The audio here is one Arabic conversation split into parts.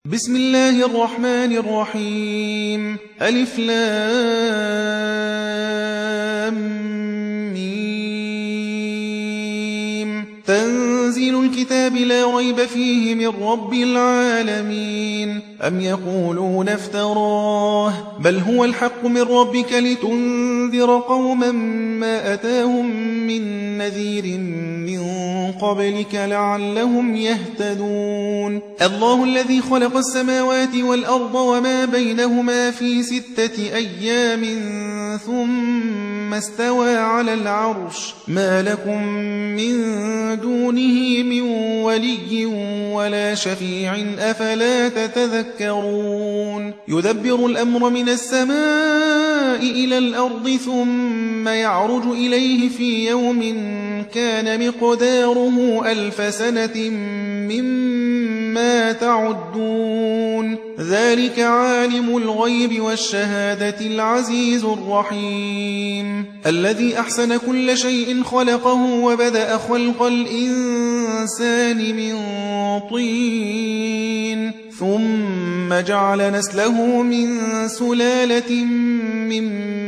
بسم الله الرحمن الرحيم ألف لام ميم تنزيل الكتاب لا ريب فيه من رب العالمين أم يقولون افتراه بل هو الحق من ربك لتنذر قوما ما أتاهم من نذير من قبلك لعلهم يهتدون الله الذي خلق السماوات والأرض وما بينهما في 6 أيام ثم استوى على العرش ما لكم من دونه من ولي ولا شفيع أفلا تتذكرون يدبر الأمر من السماء إلى الأرض ثم يعرج إليه في يوم كان مقداره 1000 سنة مما تعدون ذلك عالم الغيب والشهادة العزيز الرحيم الذي أحسن كل شيء خلقه وبدأ خلق الإنسان من طين ثم جعل نسله من سلالة من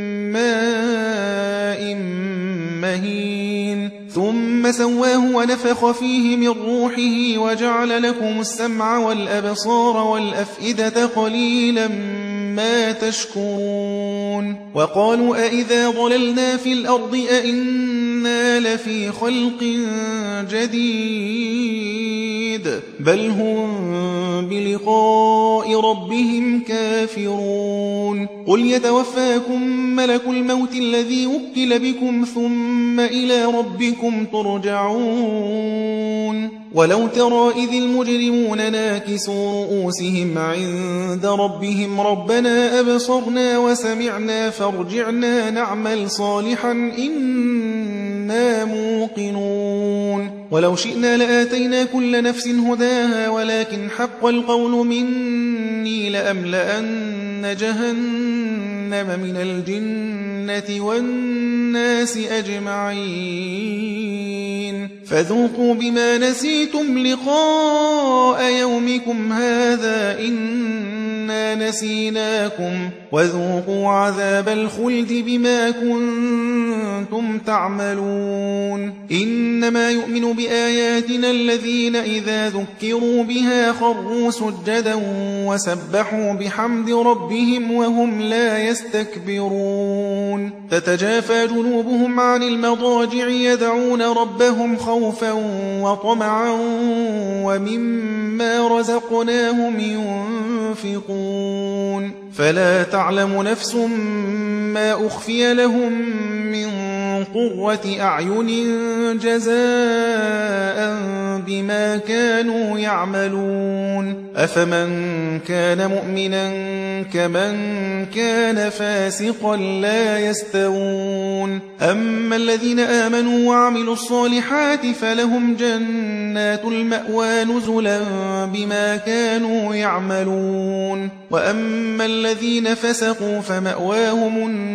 ماء مهين ثم سواه ونفخ فيه من روحه وجعل لكم السمع والأبصار والأفئدة قليلا ما تشكرون وقالوا أئذا ضللنا في الأرض أئنا لفي خلق جديد بل هم بلقاء ربهم كافرون قل يتوفاكم ملك الموت الذي وكل بكم ثم إلى ربكم ترجعون ولو ترى إذ المجرمون ناكسوا رؤوسهم عند ربهم ربنا أبصرنا وسمعنا فارجعنا نعمل صالحا إنا موقنون ولو شئنا لآتينا كل نفس هداها ولكن حق القول مني لأملأن جهنم من الجنة والناس أجمعين فذوقوا بما نسيتم لقاء يومكم هذا إنا نسيناكم وذوقوا عذاب الخلد بما كنتم تعملون إنما يؤمن بآياتنا الذين إذا ذكروا بها خروا سجدا وسبحوا بحمد ربهم وهم لا يستكبرون تتجافى جنوبهم عن المضاجع يدعون ربهم خوفا وطمعا ومما رزقناهم ينفقون فلا تعلم نفس ما أخفي لهم من قرة أعين جزاء بما كانوا يعملون أفمن كان مؤمنا كمن كان فاسقا لا يستوون أما الذين آمنوا وعملوا الصالحات فلهم جنات المأوى نزلا بما كانوا يعملون وأما الذين فسقوا فمأواهم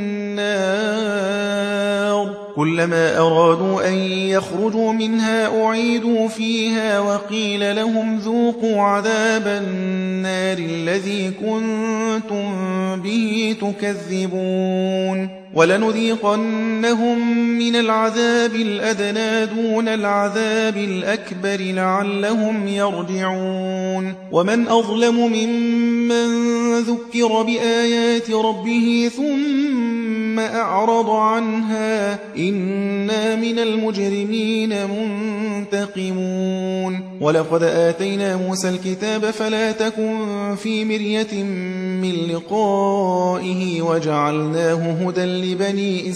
النار كلما أرادوا أن يخرجوا منها أعيدوا فيها وقيل لهم ذوقوا عذاب النار الذي كنتم به تكذبون ولنذيقنهم من العذاب الأدنى دون العذاب الأكبر لعلهم يرجعون ومن أظلم ممن ذكر بآيات ربه ثم أعرض عنها إنا من المجرمين منتقمون ولقد آتينا موسى الكتاب فلا تكن في مرية من لقائه وجعلناه هدى لبني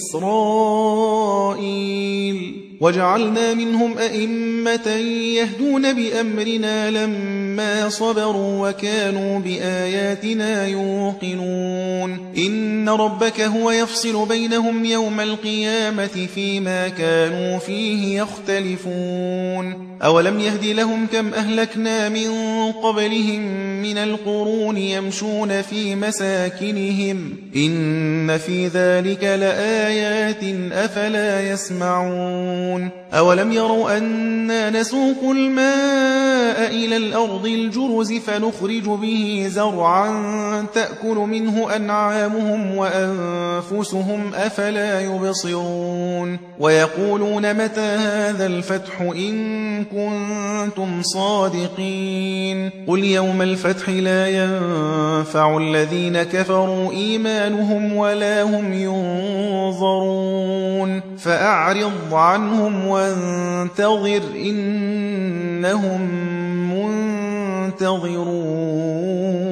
إسرائيل وجعلنا منهم أئمة يهدون بأمرنا لما صبروا وكانوا بآياتنا يوقنون إن ربك هو يفصل بينهم يوم القيامة فيما كانوا فيه يختلفون أولم يهد لهم كم أهلكنا من قبلهم من القرون يمشون في مساكنهم إن في ذلك لآيات أفلا يسمعون أولم يروا أنا نسوق الماء إلى الأرض الجرز فنخرج به زرعا تأكل منه أنعامهم وأنفسهم أفلا يبصرون ويقولون متى هذا الفتح إن كنتم صادقين قل يوم الفتح لا ينفع الذين كفروا إيمانهم ولا هم ينظرون فأعرض عنهم وانتظر إنهم منتظرون